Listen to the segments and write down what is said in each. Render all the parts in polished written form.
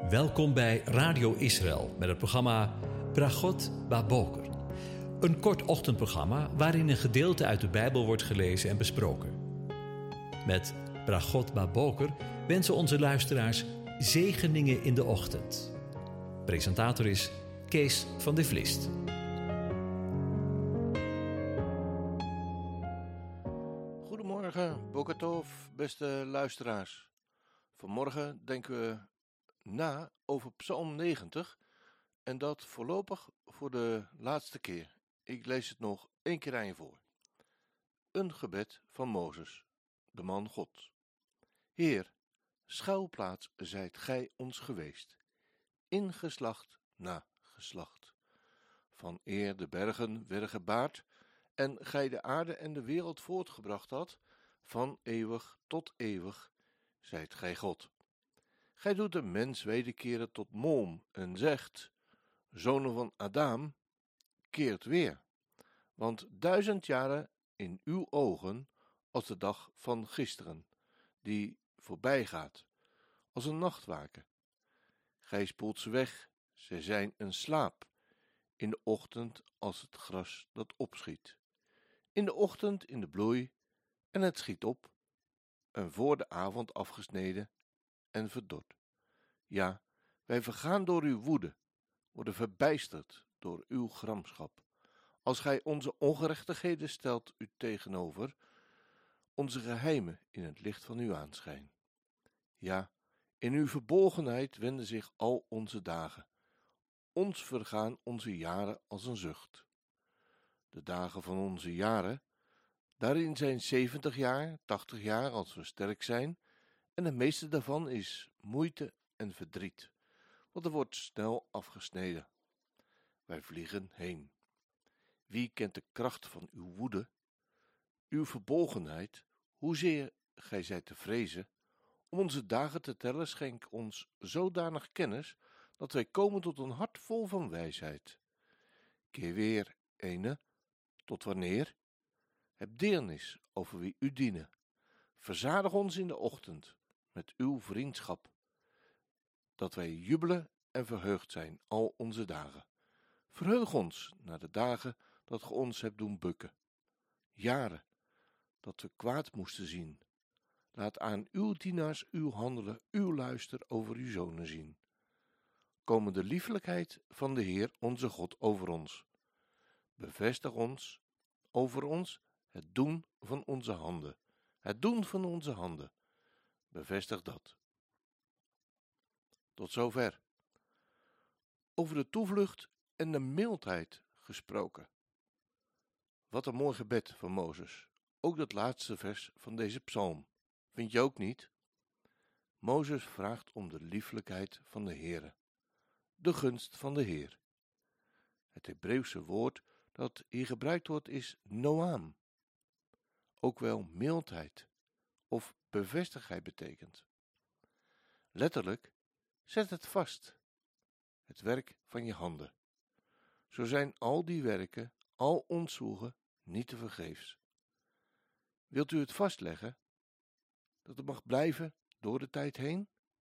Welkom bij Radio Israël met het programma Bragot Baboker. Een kort ochtendprogramma waarin een gedeelte uit de Bijbel wordt gelezen en besproken. Met Bragot Baboker wensen onze luisteraars zegeningen in de ochtend. Presentator is Kees van de Vlist. Goedemorgen, Boker Tov, beste luisteraars. Vanmorgen denken we na over Psalm 90 en dat voorlopig voor de laatste keer. Ik lees het nog 1 keer aan je voor. Een gebed van Mozes, de man Gods. Heer, schuilplaats zijt gij ons geweest, in geslacht na geslacht. Van eer de bergen werden gebaard en gij de aarde en de wereld voortgebracht had, van eeuwig tot eeuwig zijt gij God. Gij doet de mens wederkeren tot mom en zegt, zonen van Adam, keert weer, want 1000 jaren in uw ogen als de dag van gisteren, die voorbij gaat, als een nachtwaken. Gij spoelt ze weg, zij zijn een slaap, in de ochtend als het gras dat opschiet. In de ochtend in de bloei, en het schiet op, en voor de avond afgesneden en verdord. Ja, wij vergaan door uw woede, worden verbijsterd door uw gramschap. Als gij onze ongerechtigheden stelt u tegenover, onze geheimen in het licht van uw aanschijn. Ja, in uw verborgenheid wenden zich al onze dagen. Ons vergaan onze jaren als een zucht. De dagen van onze jaren, daarin zijn 70 jaar, 80 jaar als we sterk zijn, en het meeste daarvan is moeite en verdriet, want er wordt snel afgesneden. Wij vliegen heen. Wie kent de kracht van uw woede, uw verbolgenheid, hoezeer gij zijt te vrezen? Om onze dagen te tellen schenk ons zodanig kennis, dat wij komen tot een hart vol van wijsheid. Keer weer, ene, tot wanneer? Heb deernis over wie u dienen. Verzadig ons in de ochtend met uw vriendschap, dat wij jubelen en verheugd zijn al onze dagen. Verheug ons naar de dagen dat ge ons hebt doen bukken. Jaren dat we kwaad moesten zien. Laat aan uw dienaars uw handelen, uw luister over uw zonen zien. Komen de liefelijkheid van de Heer onze God over ons. Bevestig ons, over ons, het doen van onze handen. Het doen van onze handen. Bevestig dat. Tot zover. Over de toevlucht en de mildheid gesproken. Wat een mooi gebed van Mozes. Ook dat laatste vers van deze psalm. Vind je ook niet? Mozes vraagt om de liefelijkheid van de Heere. De gunst van de Heer. Het Hebreeuwse woord dat hier gebruikt wordt is noam. Ook wel mildheid of bevestigheid betekent. Letterlijk, zet het vast. Het werk van je handen. Zo zijn al die werken, al ons zwoegen, niet te vergeefs. Wilt u het vastleggen, dat het mag blijven door de tijd heen?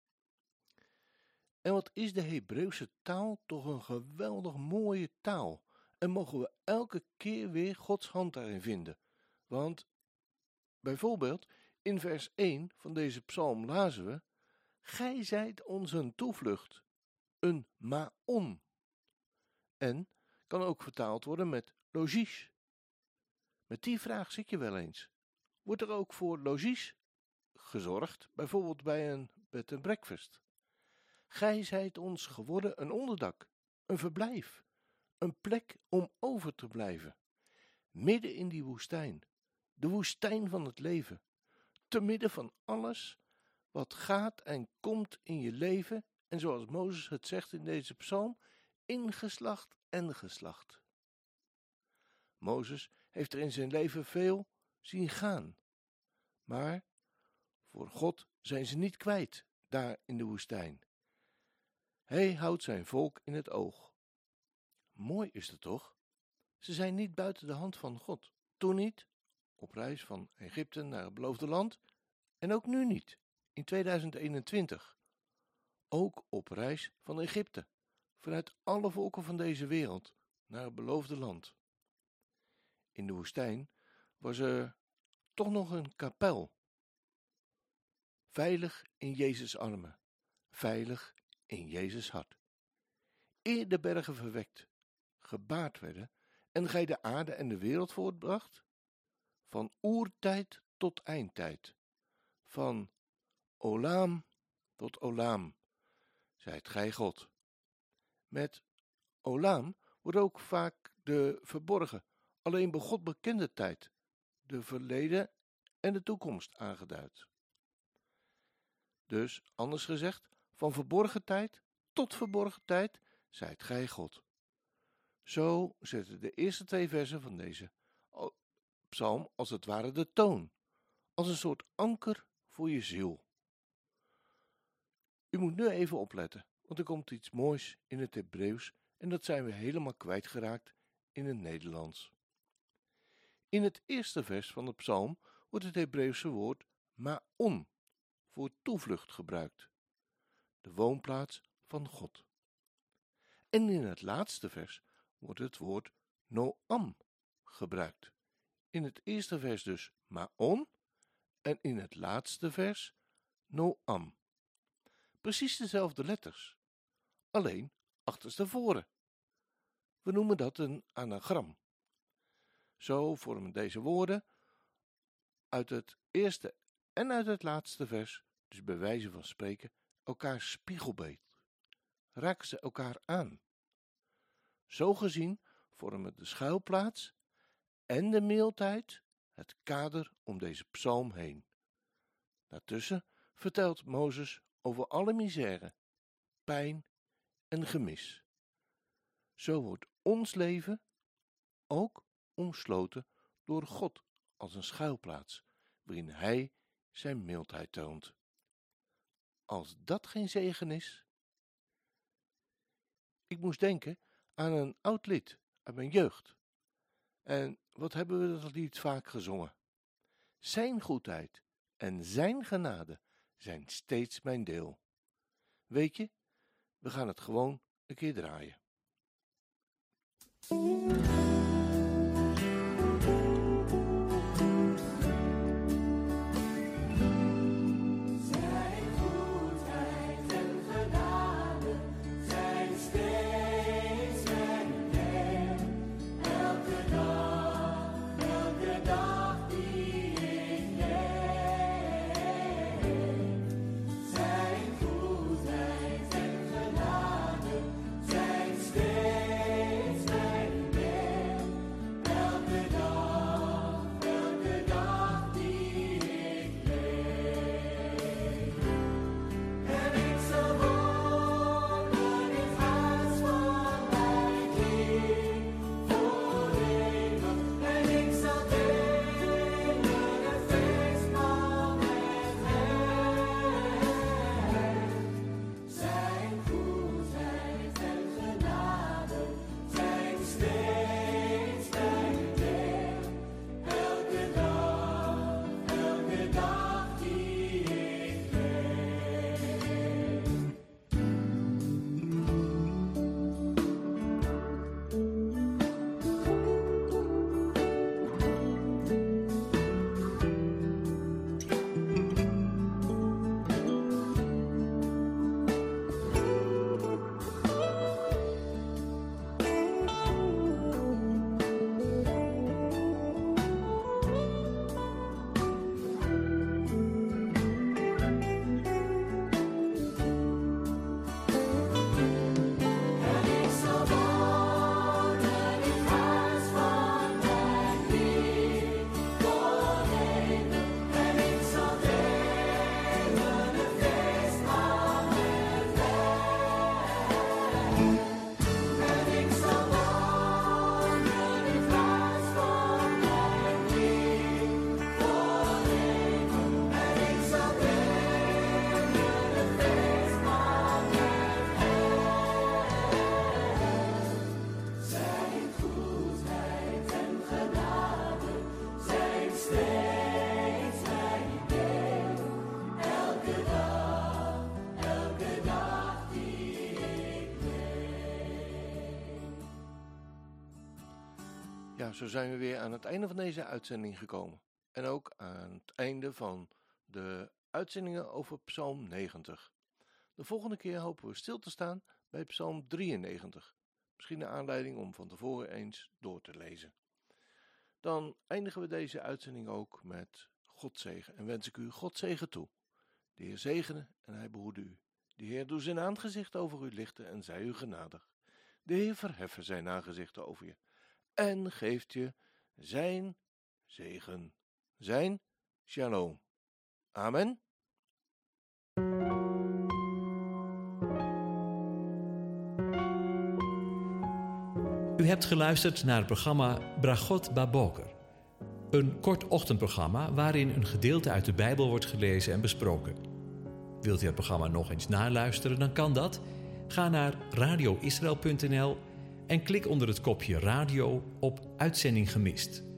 En wat is de Hebreeuwse taal toch een geweldig mooie taal. En mogen we elke keer weer Gods hand daarin vinden. Want, bijvoorbeeld, in vers 1 van deze psalm lazen we, gij zijt ons een toevlucht, een maon. En kan ook vertaald worden met logies. Met die vraag zit je wel eens. Wordt er ook voor logies gezorgd, bijvoorbeeld bij een bed and breakfast? Gij zijt ons geworden een onderdak, een verblijf, een plek om over te blijven. Midden in die woestijn, de woestijn van het leven. Te midden van alles wat gaat en komt in je leven. En zoals Mozes het zegt in deze psalm, in geslacht en geslacht. Mozes heeft er in zijn leven veel zien gaan. Maar voor God zijn ze niet kwijt, daar in de woestijn. Hij houdt zijn volk in het oog. Mooi is het toch? Ze zijn niet buiten de hand van God. Toen niet, op reis van Egypte naar het beloofde land, en ook nu niet, in 2021. ook op reis van Egypte, vanuit alle volken van deze wereld, naar het beloofde land. In de woestijn was er toch nog een kapel. Veilig in Jezus' armen, veilig in Jezus' hart. Eer de bergen verwekt, gebaard werden en gij de aarde en de wereld voortbracht, van oertijd tot eindtijd, van Olaam tot Olaam, zijt gij God. Met Olaam wordt ook vaak de verborgen, alleen bij God bekende tijd, de verleden en de toekomst aangeduid. Dus, anders gezegd, van verborgen tijd tot verborgen tijd, zijt gij God. Zo zetten de eerste 2 versen van deze psalm als het ware de toon, als een soort anker voor je ziel. U moet nu even opletten, want er komt iets moois in het Hebreeuws en dat zijn we helemaal kwijtgeraakt in het Nederlands. In het eerste vers van de psalm wordt het Hebreeuwse woord ma'on voor toevlucht gebruikt, de woonplaats van God. En in het laatste vers wordt het woord noam gebruikt. In het eerste vers dus ma'on en in het laatste vers noam. Precies dezelfde letters, alleen achterstevoren. We noemen dat een anagram. Zo vormen deze woorden uit het eerste en uit het laatste vers, dus bij wijze van spreken, elkaar spiegelbeeld. Raken ze elkaar aan. Zo gezien vormen de schuilplaats en de mildheid het kader om deze psalm heen. Daartussen vertelt Mozes over alle misère, pijn en gemis. Zo wordt ons leven ook omsloten door God als een schuilplaats, waarin Hij zijn mildheid toont. Als dat geen zegen is? Ik moest denken aan een oud lied uit mijn jeugd. En wat hebben we dat lied vaak gezongen? Zijn goedheid en zijn genade zijn steeds mijn deel. Weet je, we gaan het gewoon een keer draaien. Zijn Ja, zo zijn we weer aan het einde van deze uitzending gekomen. En ook aan het einde van de uitzendingen over Psalm 90. De volgende keer hopen we stil te staan bij Psalm 93. Misschien een aanleiding om van tevoren eens door te lezen. Dan eindigen we deze uitzending ook met Godzegen en wens ik u Godzegen toe. De Heer zegene en hij behoede u. De Heer doet zijn aangezicht over u lichten en zij u genadig. De Heer verheffen zijn aangezichten over je en geeft je zijn zegen, zijn shalom. Amen. U hebt geluisterd naar het programma Bragot Baboker. Een kort ochtendprogramma waarin een gedeelte uit de Bijbel wordt gelezen en besproken. Wilt u het programma nog eens naluisteren, dan kan dat. Ga naar radioisrael.nl en klik onder het kopje radio op Uitzending gemist.